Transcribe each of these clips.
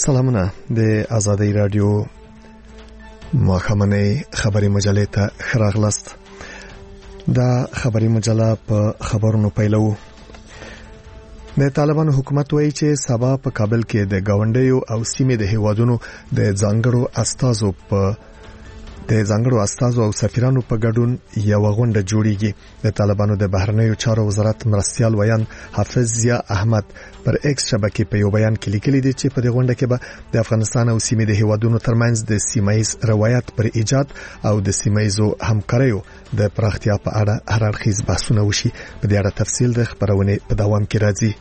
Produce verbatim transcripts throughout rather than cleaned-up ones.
سلامونه د آزادۍ رادیو ماخامنۍ خبري مجلې ته خراغلست. دا خبري مجله په خبرونو پیلو. د طالبانو حکومت وایي چې سبا په کابل کې د گاونډیو او سیمې د هیوادونو د ځانګړو استازو په د ځانګړو استازو او سفیرانو په ګډون یو غونډه جوړیږي. د طالبانو د بهرنیو چارو وزارت مرستيال ویان حافظ ضیا احمد پر ایکس شبکې په یو بیان کې لیکلي دي چې په دې غونډه کې به د افغانستان او سیمې د هیوادونو ترمنځ د سیمایي روایت پر ایجاد او د سیمایي همکاریو د پراختیا په اړه هر اړخیز بحثونه وشي. په دې اړه تفصیل د خبرونه په دوام کې راځي.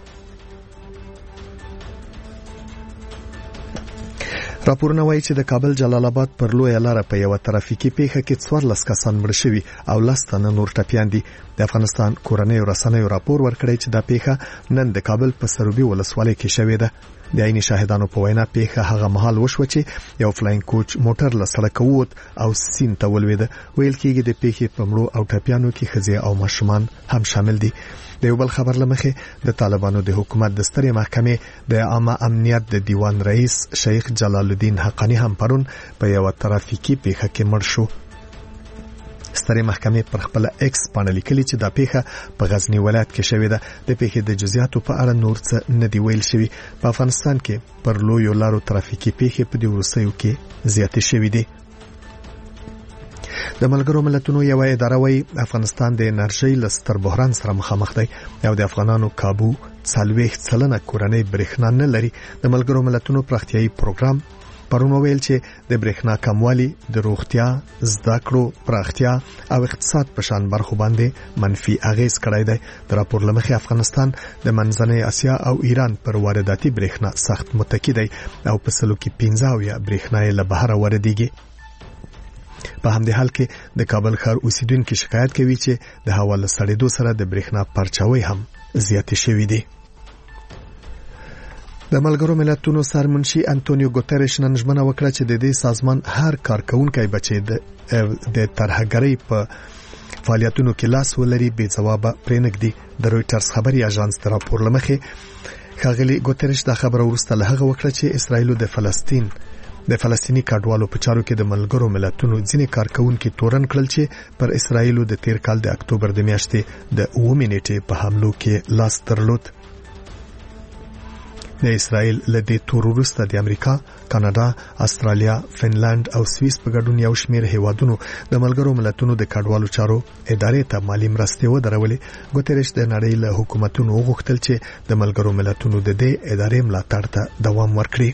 راپورونه وایي چې د کابل جلال آباد پر لوی لار په یو ترافیکي پیښه کې څوارلس کسان مړ شوي او لس تنه نور ټپیان دي. د افغانستان کورنۍ رسنیو راپور ورکړی چې دا پیښه نن د کابل په سروبي ولسوالۍ کې شوې ده. د عیني شاهدانو په وینا پیښه هغه مهال وشو چې یو فلاین کوچ موټر له سړک ووت او سیند ته ولوېد. ویل کېږي د پیښې په مړو او ټپیانو کې ښځې او ماشومان هم شامل دي. د یو بل خبر لمخه د طالبانو د حکومت د سترې محکمې د عامه امنیت د دیوان رئیس شیخ جلال الدین حقانی هم پرون په یو ترافیکي پیښه کې مړ شو. سترې محکمې پر خپل ایکس باندې لیکلي چې دا پیښه په غزنی ولایت کې شوې ده. د پیښې د جزئیاتو په اړه نور څه نه دی ویل شوی. په افغانستان کې پر لویو لارو ترافیکي پیښې په دې ورسېو کې زیاتې شوې دي. د ملګرو ملتونو یو اداره وايي افغانستان د انرژي لستر بحران سره مخامخ دی او د افغانانو کابو څلوېښت سلنه کورنۍ برېښنا نه لري. د ملګرو ملتونو پراختیایي پروګرام پرون ویل چې د برېښنا کموالی د روغتیا، زده کړو، پراختیا او اقتصاد په شان برخو باندې منفي اغیز کړی دی. د راپور لمخې افغانستان د منځنۍ اسیا او ایران پر وارداتي برېښنا سخت متکی دی او په سلو کې پنځه اویا برېښنا له بهر واردېږي. په همدې حال کې د کابل ښار اوسیدونکو شکایت کوي چې د هوا له سړېدو سره د برېښنا پرچاوي هم زیاتې شوې دي. د ملګرو ملتونو سرمنشي انټونیو ګوتریش نن ژمنه وکړه چې د دې سازمان هر کارکونکي بچي د ترهګرۍ په فعالیتونو کې لاس ولري بې ځوابه پرېنګدي. د رويټرز خبري اژانس د راپور لمخې ښاغلي ګوتریش دا خبره ورسته له هغه وکړه چې اسرایل د فلسطین د فلسطینی کډوالو په چارو کې د ملګرو ملتونو ځینې کارکونکو تورن کړل چې پر اسرایل د تیر کال د اکتوبر د میاشتې د اوومې نیټې په حملو کې لاس درلود. د اسرایل له دې تور وروسته د امریکا، کاناډا، استرالیا، فنلند او سویس په ګډون یو شمېر هیوادونو د ملګرو ملتونو د کډوالو چارو ادارې ته مالی مرستې ودرولې. ګوتریش د نړۍ له حکومتونو وغوښتل چې د ملګرو ملتونو د دې ادارې ملاتړ ته دوام ورکړي.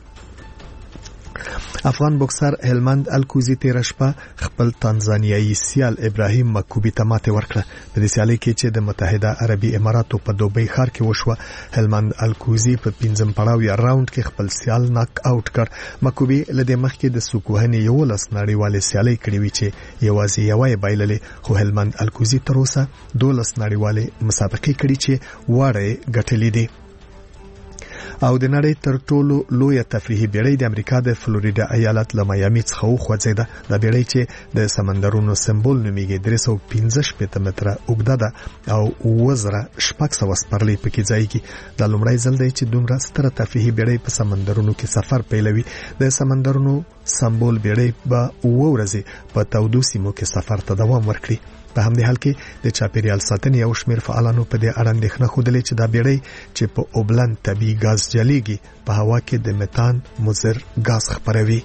افغان بوکسر هلمند الکوزی تیر شپه خپل تانزانیایي سیال ابراهیم مکوبی ته ماته ورکړه. په دې سیالي کې چې د متحده عربي اماراتو په دوبۍ ښار کې وشوه، هلمند الکوزی په پنځم پړاو یا راوند کې خپل سیال ناک آوټ کړ. مکوبی لدې مخکې د سوکوهنې یو لس نړیوالې سیالۍ کړې وي چې یوازې یوې بایللې، خو هلمند الکوزی تر اوسه دولس نړیوالې مسابقې کړې چې واړه ګټلې دي. او د نړۍ تر ټولو لوی تفریحي بیړۍ د امریکا د فلوریدا ایالت له میامي څخه وخوځیده. د بیړۍ چې د سمندرونو سمبول نومیږي درې سوه پنځه شپېته متره اوږده ده او اووه زره شپږ سوه سپرلۍ پکې ځایږي. دا لومړی ځل دی چې دومره ستره تفریحي بیړۍ په سمندرونو کې سفر پیلوي. د سمندرونو سمبول بیړۍ به اووه ورځې په تودو سیمو کې سفر ته دوام ورکړي. په همدې حال کې د چاپیریال ساتنې او شمیر فعالانو په دې اړه اندېښنه خوده چې دا بیړۍ چې په اوبلن طبي غاز جلیږي په هوا کې د میتان مضر غاز خپروي.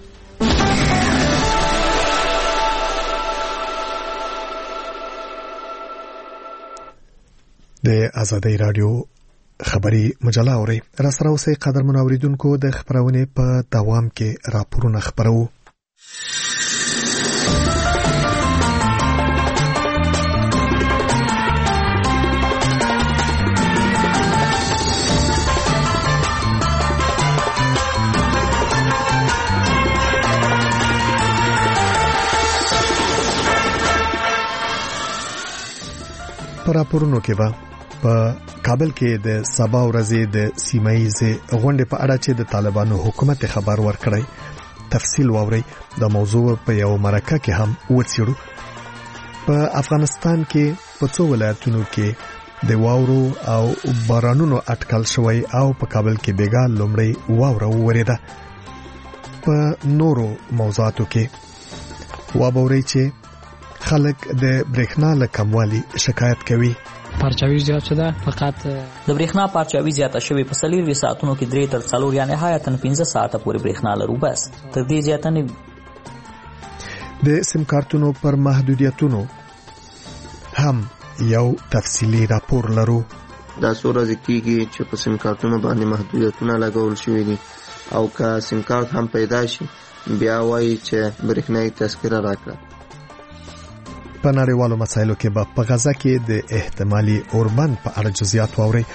د آزادۍ رادیو خبري مجله اوري را سره اوسې قدرمن اوریدونکو د خبرونه په دوام کې راپورونه خبرو. پر راپورونو کې و په کابل کې د سبا ورځې د سیمایي غونډې په اړه چې د طالبانو حکومت خبر ورکړی. تفصیل واوري. د موضوع په یو مرکه کې هم وڅېړو. په افغانستان کې په څو ولایتونو کې د واورو او بارانونو اټکل شوی او په کابل کې بیګا لومړی واوره وریده. په نورو موضوعاتو کې وابوري چې خلک د برېښنا له کموالي شکایت کوي. پرچاوي زیات شده، فقط د برېښنا پرچاوي زیاته شوې په څلور ساعتونو کې درې تر څلور یا نهایتاً پنځه ساعته پورې برېښنا لرو، بس تر دې زیاته نه وي. د سیم کارتونو پر محدودیتونو هم یو تفصیلی راپور لرو. دا څو ورځې کېږي چې په سیم کارتونو باندې محدودیتونه لګول شوي دي او که سیم کارت هم پیدا شي بیا وایي چې برېښنايي تذکره راکړه. په نړیوالو مسایلو کې به په غزه کې د احتمالي اوربند په اړه جزئیات واوري.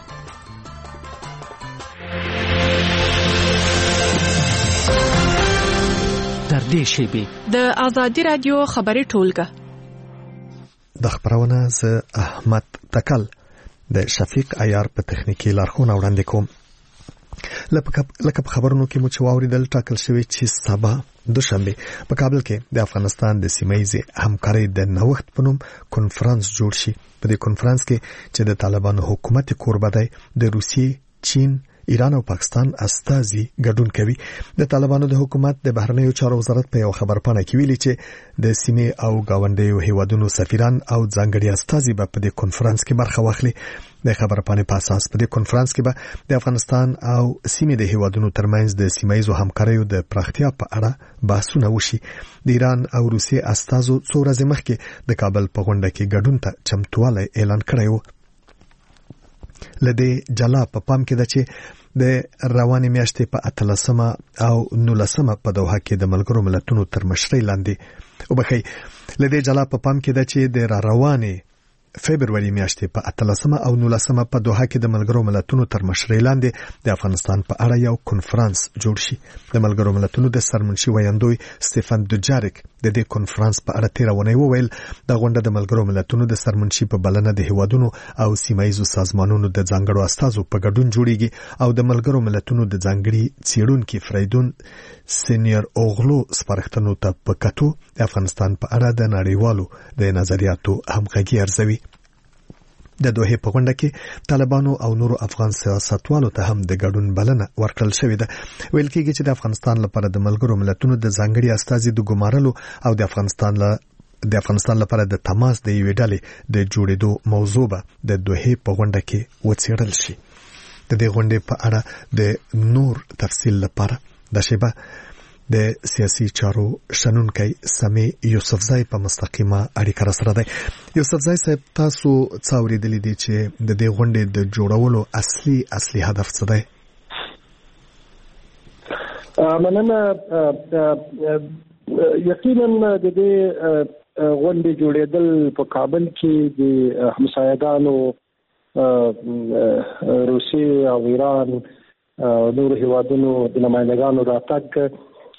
در دې شیبې د آزادي رادیو خبري ټولګه د خبرونه ز احمد تکل د شفیق عیار په تخنیکی لارښوونه وړاندې کوم. لکه په خبرونو کې مو چې واوریدل ټاکل شوی چې سبا دوشنبه په کابل کې د افغانستان د سیمایي همکارۍ د نوښت په نوم کنفرانس جوړ شي. په دې کنفرانس کې چې د طالبانو حکومت کوربه دی د روسیې، چین، ایران او پاکستان استازي ګډون کوي. د طالبانو د حکومت د بهرنیو چارو وزارت په یو خبرپاڼه کې ویلي چې د سیمې او گاونډیو هیوادونو سفیران او ځانګړي استازي به په دې کنفرانس کې برخه واخلي. د خبرپاڼې په اساس په دې کنفرانس کې به د افغانستان او سیمې د هیوادونو ترمنځ د سیمایي همکاریو د پراختیا په اړه بحثونه وشي. د ایران او روسیې استازو څو ورځې مخکې د کابل په غونډه کې ګډون ته چمتوالی اعلان کړی و. لدې جلا په پام کې ده چې د رواني میاشتې په اتلسمه او نولسمه په دوحه کې د ملګرو ملتونو تر مشرۍ لاندې وبخي لدې جلا په پام کې ده چې د را رواني فبرवरी میاشتې په اتلسمه او نولسمه په دوحه کې د ملګرو ملتونو تر مشرۍ لاندې د افغانستان په اړه یو کنفرانس جوړ شي. د ملګرو ملتونو د سرمنشي ویاندوی سټيفن دوجاریک د دې کنفرانس په اړه تیرونه وویل د غونډه د ملګرو ملتونو د سرمنشي په بلنه د هیوادونو او سیمایي سازمانونو د ځانګړو استازو په ګډون جوړیږي او د ملګرو ملتونو د ځانګړي څېړونکو فریدون سینیئر اوغلو سپارښتنو ته په کتو د افغانستان په اړه د نړیوالو د نظریاتو همغږي ارزوي. د دوحه په غونډه کې طالبانو او نورو افغان سیاستوالو ته هم د ګډون بلنه ورکړل شوې ده. ویل کېږي چې د افغانستان لپاره د ملګرو ملتونو د ځانګړي استازي د ګمارلو او د افغانستان له د افغانستان لپاره د تماس د یوې ډلې د جوړېدو موضوع به د دوحه په غونډه کې وڅېړل شي. د دې غونډې په اړه د نور تفصیل لپاره د شیبه د سیاسي چارو شنونکي سمي یوسفزای په مستقیمه اړیکه سره دی. یوسفزای صاحب تاسو څاورېدلې دي چې د دې غونډې د جوړولو اصلي اصلي هدف څه دی؟ مننه. یقینا د دې غونډې جوړېدل په کابل کې د همسایګانو روسیې او ایران نور هیوادونو د نمائندګانو راتګ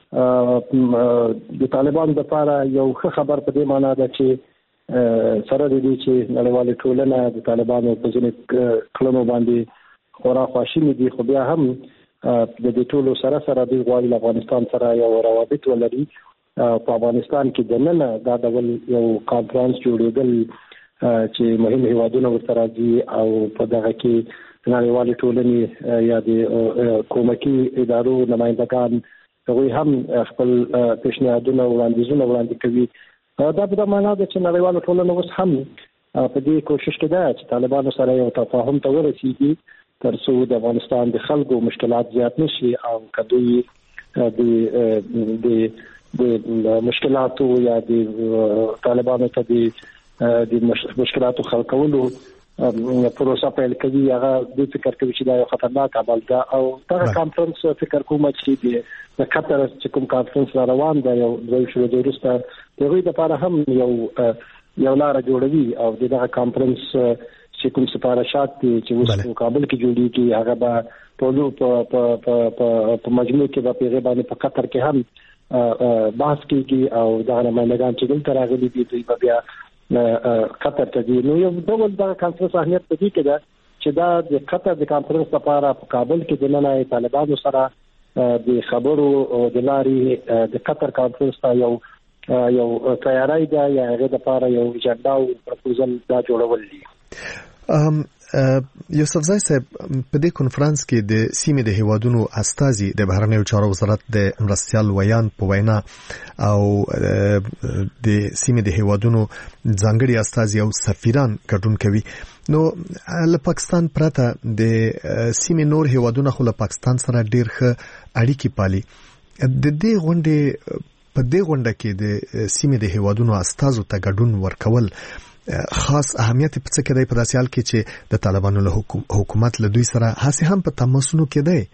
د طالبانو لپاره یو ښه خبر په دې معنی ده چې سره د دې چې نړیوالې ټولنه د طالبانو په ځینې کړنو باندې خورا خواشیني دي، خو بیا هم د دې ټولو سره سره دوی غواړي افغانستان سره یو روابط ولري. په افغانستان کې د نن دا ډول یو کانفرنس جوړېدل چې مهم هیوادونه ورته راځي او په دغه کې نړیوالې ټولنې یا د کومکي ادارو نمائندگان هغوی هم خپل پیشنهادونه وړاندیزونه وړاندې کوي. دا په معنا ده چې نړیواله ټولنه اوس هم په دې کوشش کې ده چې طالبانو سره یو تفاهم ته ورسیږي تر څو د افغانستان د خلکو مشکلات زیات نشي او کدوی د د مشکلاتو یا د طالبانو ته د مشکلاتو حل کولو پروسه پیل کوي. هغه د فکر کوي چې دا یو خطرناک عمل ده او دا کانفرنس فکر کوم چې د قطر چې کوم کانفرنس روان دی یو ځای شو د روستا دغه لپاره هم یو یو لار جوړوي او دغه کانفرنس چې کوم سفارشات چې اوس په کابل کې جوړیږي هغه به ټول په په په مجموع کې به پیغام باندې په قطر کې هم بحث کیږي او دا نمائندگان چې دلته راغلي دي دوی به بیا قطر ته دي. نو یو ډول دا کانفرنس اهمیت په دې کې ده چې دا د قطر د کانفرنس لپاره په کابل کې د نن طالبانو سره د خبرو د لارې د قطر کانفرنس ته یو یو تیاری ده یا هغه لپاره یو اجنډا او پروپوزل دا جوړول دي. یوسف زای صاحب په دې کنفرانس کې د سیمې د هیوادونو استازي د بهرنیو چارو وزارت د مرستیال ویان په وینا او د سیمې د هیوادونو ځانګړي استازي او سفیران ګډون کوي. نو له پاکستان پرته د سیمې نور هیوادونه خو له پاکستان سره ډیر ښه اړیکې پالي. د دې غونډې په دې غونډه کې د سیمې د هیوادونو استازو ته ګډون ورکول خاص اهمیت په څه کې دی په داسې حال کې چې د طالبانو له حکومت له دوی سره هڅې هم په تماسونو کې دی؟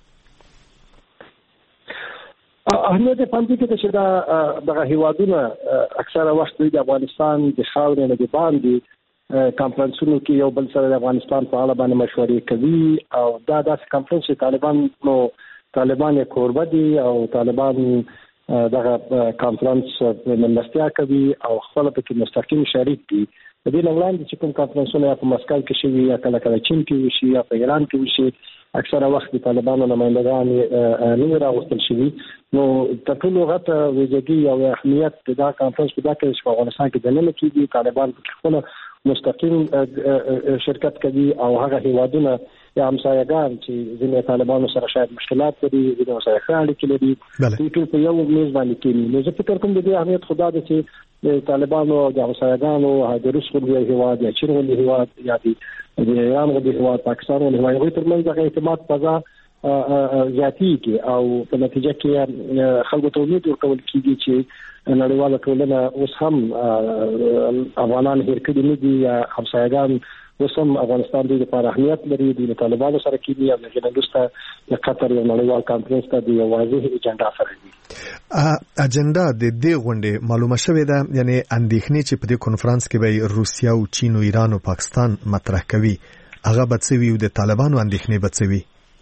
اهمیت په دې کې چې دا دغه هیوادونه اکثره وخت د افغانستان د خاورې نه د باندې کانفرنسونو کې یو بل سره د افغانستان په اړه باندې مشورې کوي او دا داسې کانفرنس چې طالبان نو طالبان یې کوربه دي او طالبان دغه کانفرنس ملستیا کوي او خپل په کې مستقیم شریک دي. د دې وړاندې چې کوم کانفرنسونه په مسکو کې شوي یا کله کله چین کې وشي یا په ایران کې وشي اکثره وخت د طالبانو نمائندگان نه راوستل شوي. نو د ټولو غته ویژګي او اهمیت د کانفرنس په دغه کې په افغانستان کې د نن کې دي طالبان په خپل مستقیم شرکت کوي او هغه هیوادونه یا همسایگان چې ځینې طالبانو سره شاید مشکلات لري ځینې سره خاړې لري دوی ټول په یو میز باندې کېني. نو زه فکر کوم د دې اهمیت خدا ده چې طالبانو د همسایگانو د روس غوندې هیواد یا چین غوندې هیواد یا د ایران غوندې هیواد پاکستان غوندې هیواد غوي ترمنځ د اعتماد فضا زیاتېږي او په نتیجه کې خلکو ته امید ورکول کېږي چې نړیواله ټولنه اوس هم افغانان هېر کړي نه دي یا همسایگان اوس هم افغانستان د لپاره اهمیت لري. د طالبانو سره کېږي او د جنګسته د قطر یو نړیوال کانفرنس ته د یو واضح اجنډا سره دي. اجنډا د دې غونډې معلومه شوې ده، یعنی اندېښنې چې په دې کنفرانس کې به روسیا او چین او ایران او پاکستان مطرح کوي هغه به څه وي او د طالبانو اندېښنې به څه وي؟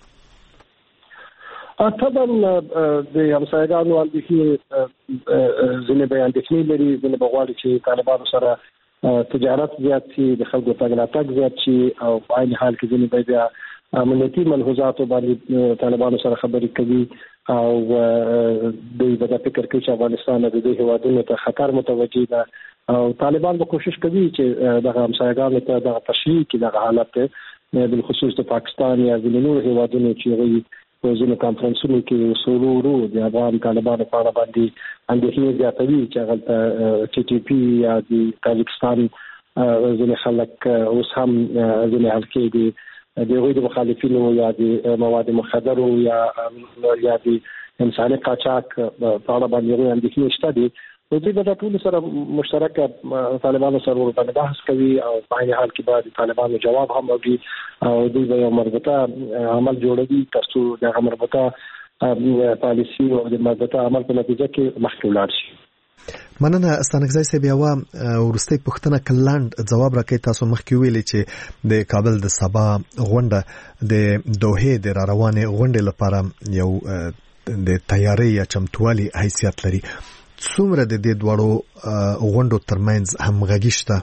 طبعا د همسایګانو اندېښنې ځینې به اندېښنې لري، ځینې به غواړي چې طالبانو سره تجارت زیات شي، د خلکو تګ راتګ زیات شي او په عین حال کې ځینې به بیا امنیتي ملحوظاتو باندې طالبانو سره خبرې کوي او دوی به دا فکر کوي چې افغانستان د دې هیوادونو ته خطر متوجه ده او طالبان به کوشش کوي چې دغه همسایګانو ته دغه تشریح کړي دغه حالت بالخصوص د پاکستان یا د نورو هیوادونو چې وایي په ځینو کانفرنسونو کې اصولو ورو د افغان طالبانو په اړه باندې اندېښنې زیاتوي چې هغه ټي ټي پی یا د تاجکستان ځینې خلک اوس هم ځینې حلقې دي د هغوی د مخالفینو یا د مواد مخدرو یا یا د انساني قاچاق په اړه باندې هغوی اندېښنې شته دي. نو دوی به دا ټول سره مشترکه طالبانو سره ورباندې بحث کوي او په عین حال کې به د طالبانو جواب هم وړي او دوی به یو مربوطه عمل جوړوي تر څو دغه مربوطه پالیسي او د مربوطه عمل په نتیجه کې مخکې ولاړ شي. مننه استانکزای صاحب. یو ورستۍ پوښتنه کلاند جواب راکړی. تاسو مخکې ویلي چې د کابل د سبا غونډه د دوحې د را روانې غونډې لپاره یو د تیاری یا چمتووالي حیثیت لري. څومره د دې دوړو غونډو ترمنځ همغږي شته؟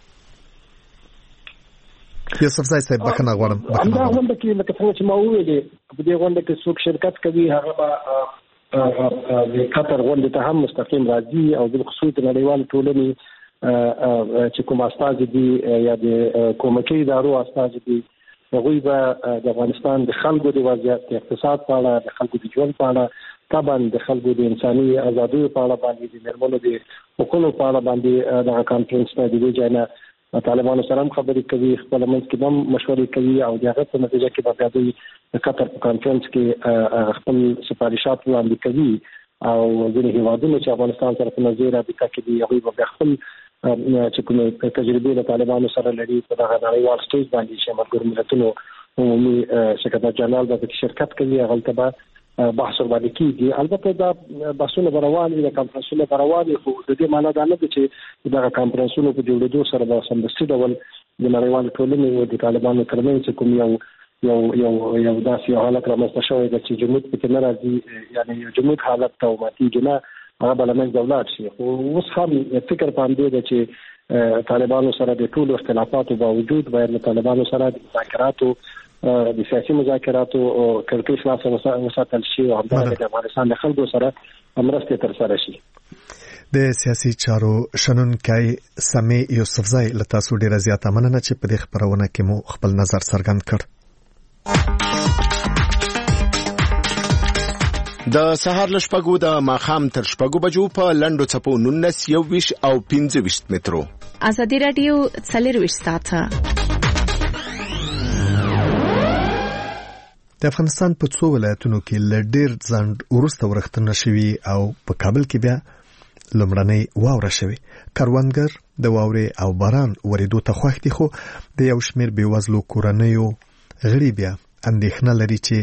یوسف زای صاحب بخښنه غواړم. دا غونډه کې لکه څنګه چې ما وویلې په دې غونډه کې څوک شرکت کوي هغه به د قطر غونډې ته هم مستقیم راځي او بالخصوص د نړیوال ټولنې چې کوم استازي دي یا د کومکي ادارو استازي دي هغوی به د افغانستان د خلکو د وضعیت د اقتصاد په اړه د خلکو د ژوند په اړه طبعا د خلکو د انساني ازادیو په اړه باندې د مېرمنو د حقوقو په اړه باندې دغه کانفرنس ته د دې ځای نه طالبانو سره هم خبرې کوي، خپل منځ کې هم مشورې کوي او د هغه په نتیجه کې به بیا دوی د قطر په کانفرنس کې خپل سفارشات وړاندې کوي او ځینې هیوادونه چې افغانستان سره په نظیر رابطه کې دي هغوی به خپل چې کومې تجربې د طالبانو سره لري په دغه نړیوال سټیج باندې چې ملګرو ملتونو عمومي سکرټر جنرال به پکې شرکت کوي، هغلته به بحث ورباندې کېږي. البته دا بحثونه به روان وي، د کانفرنسونه به روان وي، خو د دې معنا دا نه ده چې دغه کانفرنسونو په جوړېدو سره به سمدستي ډول د نړیوال ټولنې او د طالبانو ترمنځ کوم یو یو یو یو داسې یو حالت رامنځته شوی ده چې جمود پکې نه راځي، یعنې یو جمود حالت ته وماتېږي نه، هغه به له منځه ولاړ شي. خو اوس هم فکر په همدې ده چې طالبانو سره د ټولو اختلافاتو باوجود باید له طالبانو سره د مذاکراتو د سیاسي مذاکراتو کړکۍ خلاصه وساتل شي او همدارنګه د افغانستان د خلکو سره مرستې ترسره شي. د سیاسي چارو شنونکي سمي یوسفزای له تاسو ډیره زیاته مننه چې په دې خبرونه کې مو خپل نظر څرګند کړ. د سهار له شپږو د ماښام تر شپږو بجو په لنډو څپو نولس یوویشت او پنځه ویشت مترو. ازادي راډیو څلرویشت ساعته. د افغانستان په څو ولایتونو کې له ډېر ځنډ وروسته ورښتونه شوي او په کابل کې بیا لومړنۍ واوره شوې. کروندګر د واورې او باران ورېدو ته خوښ دي، خو د یو شمېر بېوزلو کورنیو غړي بیا اندېښنه لري چې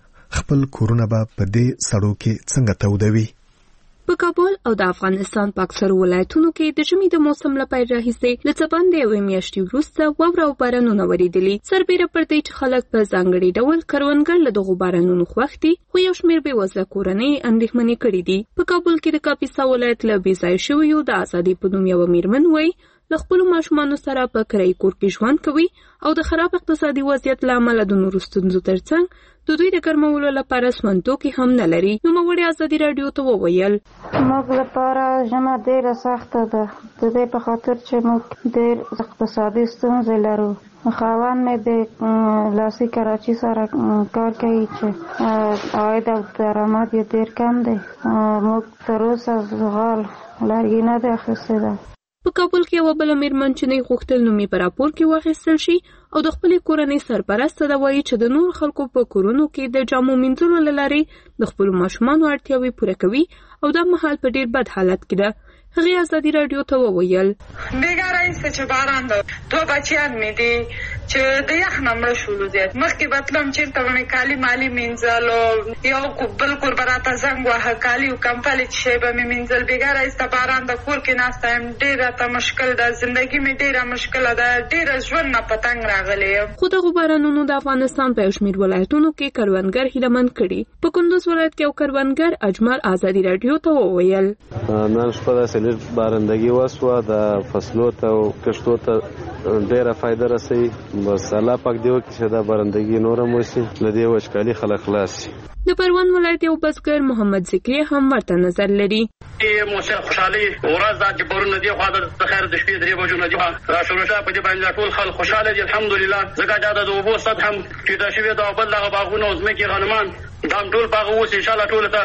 خپل کورونه به په دې سړو کې څنګه تودوي. په کابل او د افغانستان په اکثرو ولایتونو کې د ژمي د موسم له پیل راهیسې له څه باندې یوې میاشتې وروسته واوره او بارانونه ورېدلي. سربیره پر دې چې خلک په ځانګړي ډول کروندګر له دغو بارانونو خوښ دي، خو یو شمېر بېوزله کورنۍ اندېښمنې کړي دي. په کابل کې د کاپیسا ولایت له بېځایه شویو د ازادي په نوم یوه میرمن وایي له خپلو ماشومانو سره په کرایي کور کې ژوند کوي او د خراب اقتصادي وضعیت له امله د نورو ستونزو ترڅنګ د دوی د ګرمولو لپاره سمنتوکي هم نه لري. نوموړې ازادي راډیو ته وویل موږ لپاره ژمه ډېره سخته ده، د دې په خاطر چې موږ ډېر اقتصادي ستونزې لرو. خاوند مې د لاسي کراچي سره کار کوي چې عاید او درآمد یې ډېر کم دی. موږ تر اوسه زغال لرګي نه دی اخیستی ده. په کابل کې یوه بله میرمن چې نه غوښتل نوم یې په راپور کې واخیستل شي او د خپلې کورنۍ سرپرسته ده وایي چې د نورو خلکو په کورونو کې د جامو مینځلو له لارې د خپلو ماشومانو اړتیاوې پوره کوي او دا مهال په ډېر بد حالت کې ده. هغې ازادي راډیو ته وویل بیګاره ایسته چې باران ده، دوه بچیان مې دي چې د یخ نه مړه شولو. زیات مخکې به تلم چېرته به مې کالي مالي مینځل او یو بل کور به راته زنګ واهه کالي او کمپلې چې شی به مې مینځل. بیګاره ایسته باران د کور کې ناسته یم، ډېر راته مشکل ده، زندګي مې ډېره مشکله ده، ډېره ژوند نه په تنګ راغلی یم. خو دغو بارانونو د افغانستان په یو شمېر ولایتونو کې کروندګر هیلهمند کړي. په کندوز ولایت کې یو کروندګر اجمل ازادي راډیو ته وویل نن شپه داسې لږ بارندګي وسوه، د فصلو ته او کښتو ته ډېره فایده رسوي. بس الله پاک دې وکړي چې دا بارندګي نور هم وشي، له دې وچکالي خلک خلاص شي. د پروان ولایت یو بزګر محمد ذکري هم ورته نظر لري. موسیقي خوشحالي ورځ دا چې پرونه دی خو د خیر د شپې درې بجو نه دی را شروع شوه. په دې باندې ټول خلک خوشاله دي الحمدلله، ځکه چې دا د اوبو سطح هم چې دا شوی دا بل دغه باغونه او ځمکې غنمان دا ټول باغ اوس انشاءالله ټول ته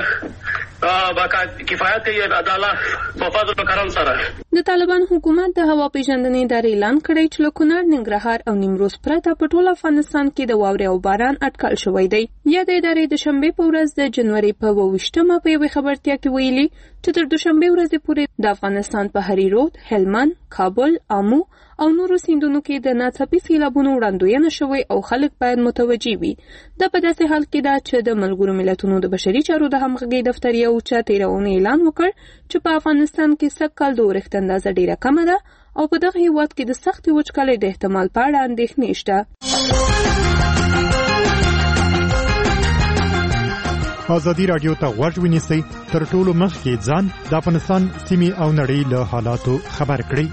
باقا کفایت کوي د الله په فضل او کرم سره. د طالبان حکومت د هوا پیژندنې ادارې اعلان کړی چې له کونړ، ننګرهار او نیمروز پرته په ټول افغانستان کې د واورې او باران اټکل شوی دی. یا د ادارې د شنبې په ورځ د جنوري په اووه ویشتمه په یوې خبرتیا کې ویلي چې تر دوشنبې ورځې پورې د افغانستان په هری رود، هلمند، کابل، آمو او نورو سیندونو کې د ناڅاپي سیلابونو وړاندوینه شوې او خلک باید متوجي وي. دا په داسې حال کې ده چې د ملګرو ملتونو د بشري چارو د همغږۍ دفتر یو چا تېره اونۍ اعلان وکړ چې په افغانستان کې سږ کال د اورښت اندازه ډېره کمه ده او په دغه هېواد کې د سختې وچکالۍ د احتمال په اړه اندېښنې شته. ازادي راډیو ته غوږ ونیسئ، تر ټولو مخکې ځان د افغانستان سیمې او نړۍ له حالاتو خبر کړئ.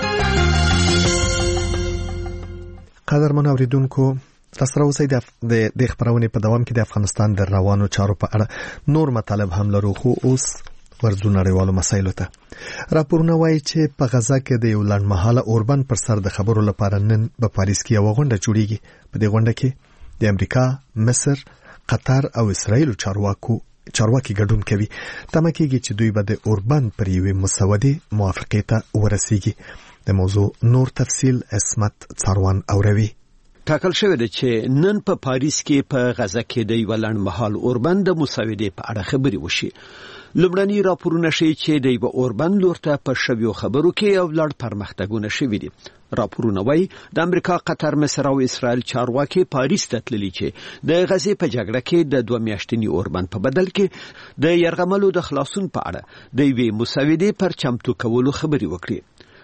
قدرمن اوریدونکو، تاسو راوځئ د دې خبرونې په دوام کې د افغانستان د روانو چارو په اړه نور مطالب هم لرو، خو اوس ورځو نړیوالو مسایلو ته. راپورونه وایي چې په غزا کې د یو لنډمهاله اوربند پر سر د خبرو لپاره نن په پاریس کې یوه غونډه جوړیږي. په دې غونډه کې د امریکا، مصر، قطر او اسرائیل چارواکو چارواکي ګډون کوي. تمه کېږي چې دوی به د اوربند پر یوې مسودې موافقې ته ورسیږي. د موضوع نور تفصیل عصمت څاروان اوروي. ټاکل شوی دی چې نن په پاریس کې په غزا کې د یو لنډمهال اوربند د مسودې په اړه خبرې وشي. لومړني راپورونه ښیي چې د یو اوربند لور ته په شویو خبرو کې یو لړ پرمختګونه شوي دي. راپورونه وایي د امریکا، قطر، مصر او اسرائیل چارواکي پاریس ته تللي چې د غزې په جګړه کې د دوه میاشتني اوربند په بدل کې د یرغملو د خلاصون په اړه د یوې مسودې پر چمتو کولو خبرې وکړي.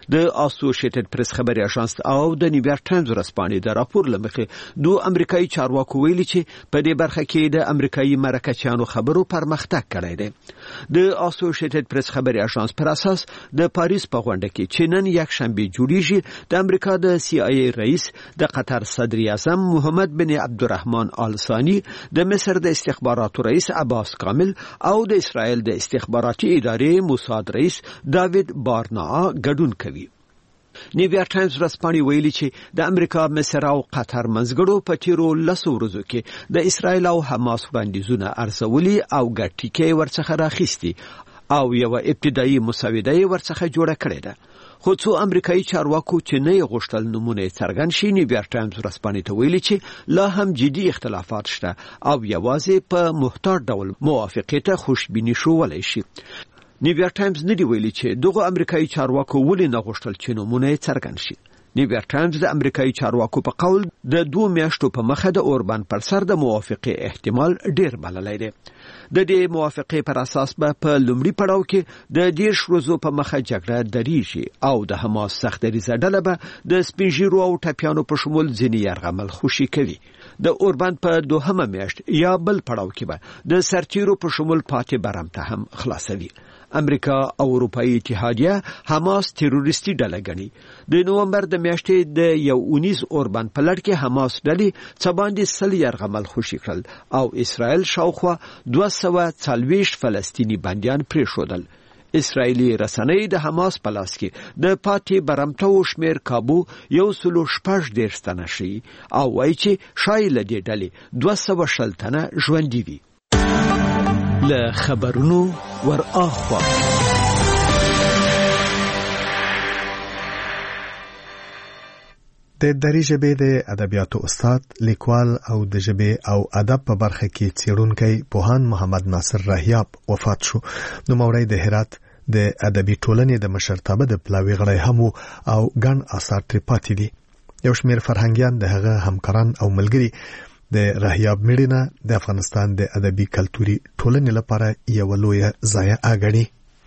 د اسوسییټډ پریس خبري اژانس او د نیویارک ټایمز ورځپاڼې د راپور لمخې دوه امریکایي چارواکو ویلي چې په دې برخه کې د امریکایي مرکچیانو خبرو پرمختګ کړی دی. د اسوسییټډ پریس خبري اژانس پر اساس د پاریس په غونډه کې چې نن یک شنبه جوړیږي د امریکا د سی آی ای رئیس، د قطر صدر اعظم محمد بن عبدالرحمن آل ثانی، د مصر د استخباراتو رئیس عباس کامل او د اسرائیل د استخباراتي ادارې موساد رئیس داوید بارنا ګډون کوي. نیویارک ټایمز ورځپاڼې ویلي چې د امریکا، مصر او قطر منځګړو په تیرو لسو ورځو کې د اسرائیل او حماس وړاندیزونه ارزولي او ګډ ټکي ورڅخه راخیستي او یو ابتدایي مسوده ورڅخه جوړه کړې ده. خو څو امریکایي چارواکو چې نه یې غوښتل نمونه څرګند شي، نیویارک ټایمز ورځپاڼې ته ویلي چې لا هم جدي اختلافات شته او یوازې په محتاط ډول موافقې ته خوشبیني ښوولی شي. نیویارک ټایمز نه دی ویلي چې دغه امریکایي چارواکو ولې نه غوښتل چې نمونه څرګند شي. نیویارک ټایمز د امریکایي چارواکو په قول د دوه میاشتو په مخه د اوربان پر سر د موافقې احتمال ډیر بللی دی. د دې موافقې پر اساس به په لومړي پړاو کې د دیرش ورځو په مخه جګړه دریږي او د حماس سختدریځه ډله به د سپینږیرو او ټپیانو په شمول ځینې یرغمل خوشي کوي. د اوربان په دوهمه میاشت یا بل پړاو کې به د سرتیرو په شمول پاتې برم ته هم خلاصوي. امریکا او اروپایي اتحادیه حماس تروریستي ډله ګڼي. د نومبر د میاشتې د یو اونیز اوربان په لړ کې حماس ډلې څه باندې سل یرغمل خوشي کړل او اسرائیل شاوخوا دوه سوه څلوېښت فلسطیني بندیان پرېښودل. اسرائیلي رسنۍ د حماس په لاس کې د پاتې برمتو شمیر کابو یو سلو شپږ دېرش تنه شي او وایي چې ښایي له دې ډلې دوه سوه شل تنه ژوندي وي. له خبرونو ور اخوا د دري ژبې د ادبیاتو استاد، لیکوال او د ژبې او ادب په برخه کې څېړونکی پوهاند محمد ناصر رحیاب وفات شو. نوموړی د هرات د ادبي ټولنې د مشرتابه د پلاوي غړی هم او ګڼ آثار ترې پاتې دي. یو شمېر فرهنګیان د هغه همکاران او ملګري د رحیاب مړینه د افغانستان د ادبي کلتوري ټولنې لپاره یو لوی ضایعه ګڼي.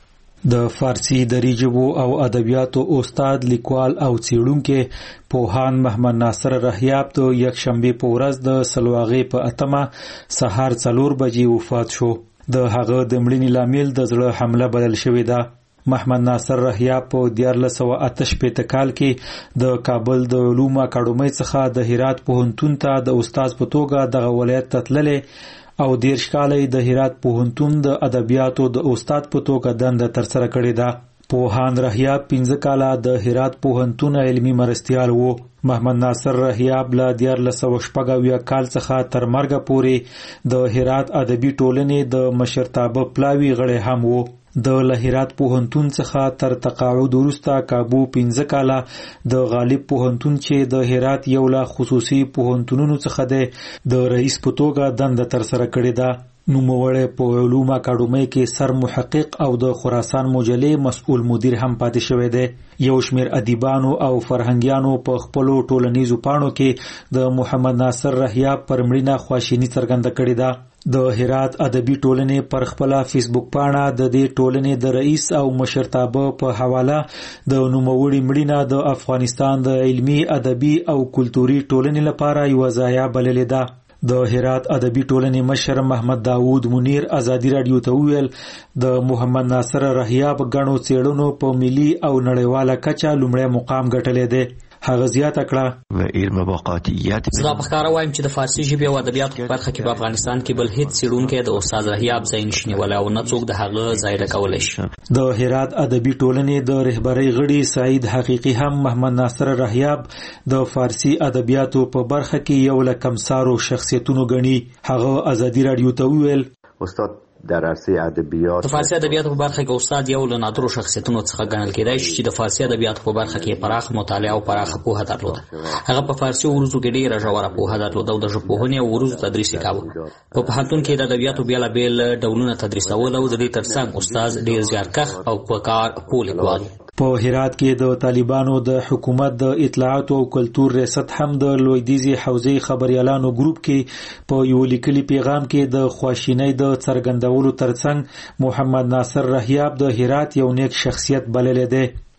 د فارسی دري ژبو او ادبیاتو استاد، لیکوال او څېړونکی پوهاند محمد ناصر رحیاب د یکشنبه په ورځ د سلواغې په اتمه سهار څلور بجې وفات شو. د هغه د مړینې لامل د زړه حمله بلل شوې ده. محمد ناصر رحیاب په دیارلس سوه اته شپېته کال کې د کابل د علومو اکاډمۍ څخه د هرات پوهنتون ته د استاد په توګه دغه ولایت ته تللی او دېرش کاله یې د هرات پوهنتون د ادبیاتو د استاد په توګه دنده ترسره کړې ده. پوهاند رحیاب پنځه کاله د هرات پوهنتون علمي مرستیال و. محمد ناصر رحیاب له دیارلس سوه شپږ اویا کال څخه تر مرګه پورې د هرات ادبي ټولنې د مشرتابه پلاوي غړی هم و. د هرات پوهنتون څخه تر تقاعد وروسته کابو پنځه کاله د غالب پوهنتون چې د هرات یو له خصوصي پوهنتونونو څخه دی د رئیس په توګه دنده ترسره کړې ده. نوموړی په علومو اکاډمۍ کې سر محقق او د خراسان مجلې مسؤل مدیر هم پاتې شوی دی. یو شمېر ادیبانو او فرهنګیانو په خپلو ټولنیزو پاڼو کې د محمد ناصر رحیاب پر مړینه خواشیني څرګنده کړې ده. د هرات ادبي ټولنې پر خپله فیسبوک پاڼه د دې ټولنې د رئیس او مشرتابه په حواله د نوموړي مړینه د افغانستان د علمي، ادبي او کلتوري ټولنې لپاره یوه ضایعه بللې ده. د هرات ادبي ټولنې مشر محمد داوود منیر ازادي رادیو ته وویل د محمد ناصر رحیاب ګڼو څېړنو په ملي او نړیواله کچه لومړی مقام ګټلی دی. هغه زیاته کړه و علم واقعیت زه په ښکاره وایم چې د فارسي ژبې او ادبیاتو په برخه کې په افغانستان کې بل هیڅ څېړونکی د استاد رحیاب ځای نشي نیولی او نه څوک د هغه ځای راکولی شي. د هرات ادبي ټولنې د رهبرۍ غړي سعید حقیقي هم محمد ناصر رحیاب د فارسي ادبیاتو په برخه کې یو له کمسارو شخصیتونو ګڼي. هغه ازادي رادیو ته وویل استاد در عرصه ادبیات د فارسی ادبیاتو په برخه کې استاد یو له نادرو شخصیتونو څخه ګڼل کېدای شي چې د فارسی ادبیاتو په برخه کې پراخ مطالعه او پراخ پوهه درلوده. هغه په فارسی عروضو کې ډېره ژوره پوهه درلوده او د ژبپوهنې او عروضو تدریس یې کاوه. په پوهنتون کې د ادبیاتو بېلابېل ډولونه تدریسول او د دې ترڅنګ استاد ډېر زیارکښ او په کار پوه لیکوال. په هرات کې د طالبانو د حکومت د اطلاعاتو او کلتور ریاست هم د لویدیځي حوزې خبریالانو ګروپ کې په یو لیکلي پیغام کې د خواشینۍ د څرګندولو ترڅنګ محمد ناصر رحیاب د هرات یو نیک شخصیت بللی دی.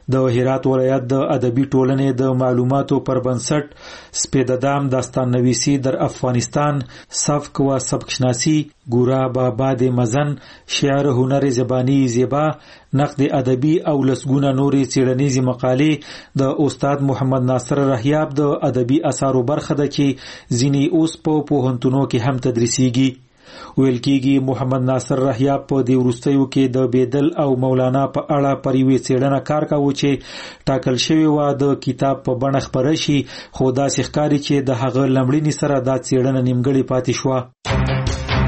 د هرات ولایت د ادبي ټولنې د معلوماتو پر بنسټ سپیددام داستان نویسی در افغانستان، سبک و سبکشناسی، ګورا بابا د مزن، شعر هنر زبانی زیبا، نقد ادبي او لسګونه نورې څېړنیزې مقالې د استاد محمد ناصر رحیاب د ادبي اثارو برخه ده چې ځینې اوس په پوهنتونو کې هم تدریسیږي. ویل کېږي محمد ناصر رحیاب په دې وروستیو کې د بیدل او مولانا په اړه پر یوې څېړنه کار کاوه چې ټاکل شوې وه د کتاب په بڼه خپره شي، خو داسې ښکاري چې د هغه لمړینې سره دا څېړنه نیمګړې پاتې شوه.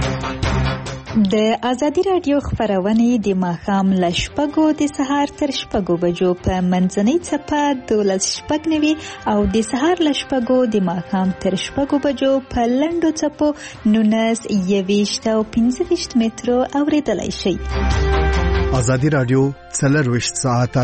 د ازادي راډیو خبرونه د ماښام له شپږو د سهار تر شپږو بجو په منځنۍ څپه دولس شپږ نوي او د سهار له شپږو د ماښام تر شپږو بجو په لنډو څپو نولس یویشت او پنځه ویشت مترو اورېدلی شئ. ازادي راډیو څلرویشت ساعته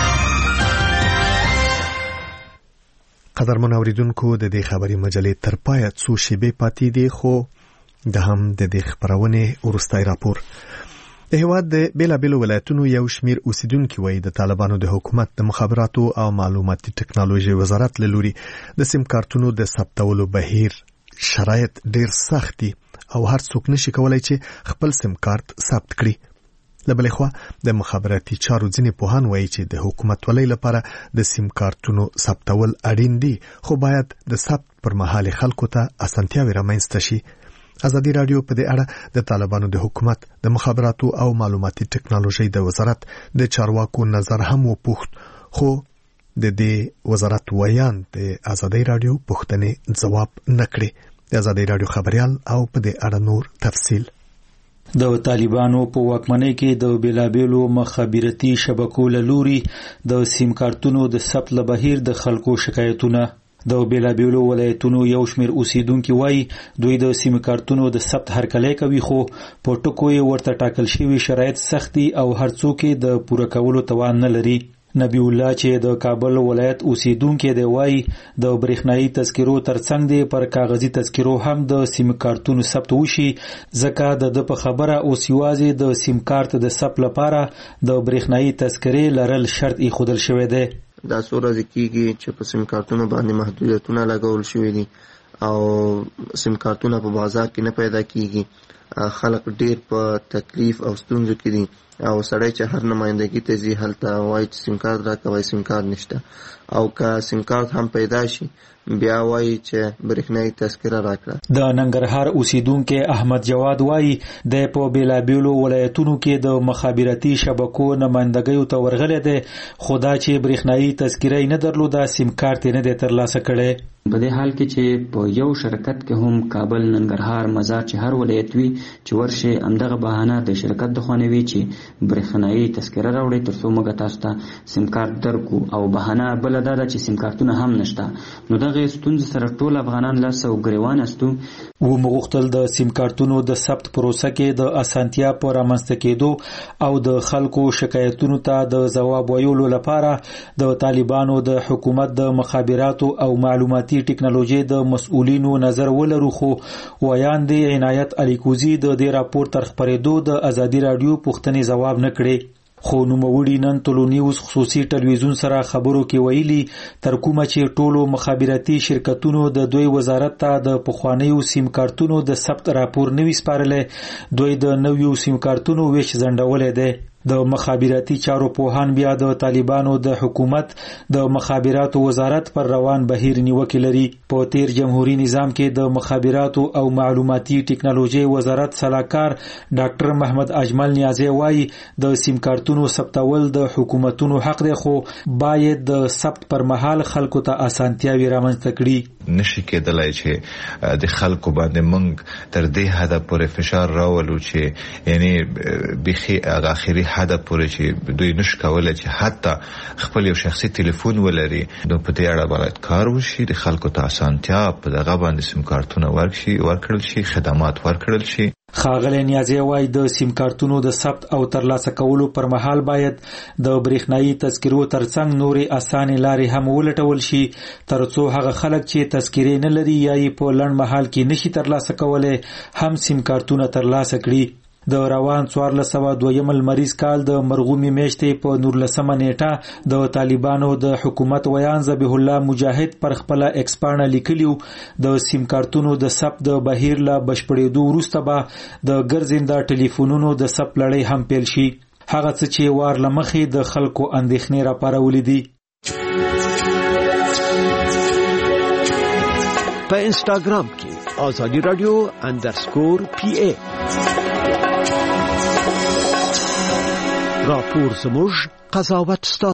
قدرمن اوریدونکو د دې خبري مجلې تر پایه څو شیبې پاتې دي، خو د هم د دې خبرونې ورستای راپور. د هیواد د بیلابیلو ولایتونو یو شمیر اوسیدونکو وایي د طالبانو د حکومت د مخابراتو او معلوماتي ټکنالوژي وزارت له لوري د سیم کارتونو د ثبتولو بهیر شرایط ډیر سخت دي او هر څوک نشي کولای چې خپل سیم کارت ثبت کړي. لبلې خوا د مخابراتي چارو ځینې پوهان وایي چې د حکومت ولې لپاره د سیم کارتونو ثبتول اړین دي، خو باید د ثبت پر مهال خلکو ته اسانتیاوې رامنځته شي. ازادي راډیو په دې اړه د طالبانو د حکومت د مخابراتو او معلوماتي ټکنالوژي د وزارت د چارواکو نظر هم وپوښت، خو د دې وزارت ویان د ازادي راډیو پوښتنې ځواب نکړي. د ازادي راډیو خبريال او په دې اړه نور تفصیل. د طالبانو په واکمنۍ کې د بیلابیلو مخابراتي شبکو له لوري د سیم کارتونو د ثبت له بهیر د خلکو شکایتونه. د بیلابیلو ولایتونو یو شمیر اوسیدونکو وایي دوی د سیم کارتونو د ثبت هرکلی کوي، خو په ټکو یې ورته ټاکل شوي شرایط سخت دي او هر څوک یې د پوره کولو توان نه لري. نبی الله چې د کابل ولایت اوسیدونکو دی وایي د برېښنايي تذکرو ترڅنګ دی پر کاغذي تذکرو هم د سیم کارتونو ثبت وشي، ځکه د د په خبره اوس یوازې د سیم کارت د ثبت لپاره د برېښنايي تذکرې لرل شرط ایښودل شوی دی. دا څو ورځې کېږي چې په سیم کارتونو باندې محدودیتونه لګول شوي دي او سیم کارتونه په بازار کې نه پیدا کېږي. خلک ډېر په تکلیف او ستونزو کې دي او سړی چې هر نمایندګي ته ځي هلته وایي چې سیم کارت راکوئ، سیم کارت نشته، او که سیم کارت هم پیدا شي بیا وایي چې برېښنايي تذکره راکړه. د ننګرهار اوسیدونکو احمد جواد وایي د په بیلابیلو ولایتونو کې د مخابراتي شبکو نمائندګیو ته ورغلی دی، خو دا چې برېښنايي تذکره یې نه درلوده سیم کارت یې نه دی ترلاسه کړی. په دې حال کې چې په یو شرکت کې هم کابل، ننګرهار، مزار چې هر ولایت وي چې ورشي همدغه بهانه د شرکت د خوا نه وي چې برېښنايي تذکره راوړئ تر څو موږ تاسو ته سیم کارت درکو، او بهانه بله دا ده چې سیم کارتونه هم نشته. نو دغه ستونزې سره ټول افغانان لاس او ګریوان استو. ومو غوښتل د سیم کارتونو د ثبت پروسه کې د اسانتیا په رامنځته کېدو او د خلکو شکایتونو ته د ځواب ویلو لپاره د طالبانو د حکومت د مخابراتو او معلوماتي ټکنالوژي د مسؤلینو نظر ولرو، خو ویان دی عنایت الیکوزی د دې راپور تر خبرېدو د ازادي راډیو پوښتنې ځواب نه کړي. خو نوموړي نن ټولو نیوز خصوصي ټلویزیون سره خبرو کې ویلي تر کومه چې ټولو مخابراتي شرکتونو د دوی وزارت ته د پخوانیو سیم کارتونو د ثبت راپور نوي سپارلی، دوی د نویو سیم کارتونو ویش ځنډولی دی. د مخابراتي چارو پوهان بیا د طالبانو د حکومت د مخابراتو وزارت پر روان بهیر نیوکې لري. په تیر جمهوریت نظام کې د مخابراتو او معلوماتي ټکنالوژي وزارت سلاکار ډاکټر محمد اجمل نیازی وایي د سیم کارتونو ثبتول د حکومتونو حق دی، خو باید د ثبت پر مهال خلکو ته اسانتیاوې رامنځته کړي. نشي کېدلای چې د خلکو باندې موږ تر دې حده پورې فشار راولو چې یعنی بخي اخري حدا پورې چې دوی نش کولای چې حتی خپل یو شخصي ټلیفون ولري. نو په دې اړه باید کار وشي، د خلکو ته اسانتیا په دغه باندې سیم کارتونه ورکړي ورکړل شي، خدمات ورکړل شي. ښاغلی نیازی وایي د سیم کارتونو د ثبت او ترلاسه کولو پر مهال باید د برېښنايي تذکرو ترڅنګ نورې اسانې لارې هم ولټول شي، ترڅو هغه خلک چې تذکرې نه لري یا یې په لنډ مهال کې نشي ترلاسه کولی هم سیم کارتونه ترلاسه کړي. د روان څوارلس سوه دویم لمریز کال د مرغومي میاشتې په نورلسمه نیټه د طالبانو د حکومت ویان ذبیح الله مجاهد پر خپل ایکس پاڼه لیکلیو د سیم کارتونو د ثبت د بهیر له بشپړېدو وروسته به د ګرځنده ټلیفونونو د ثبت لړۍ هم پیل شي. هغه څه چې وار لمخې د خلکو اندېښنې راپارولې دي. په انسټاګرام کې آزادي رادیو انډرسکور پی ای راپور زموږ قضاوت ستاسو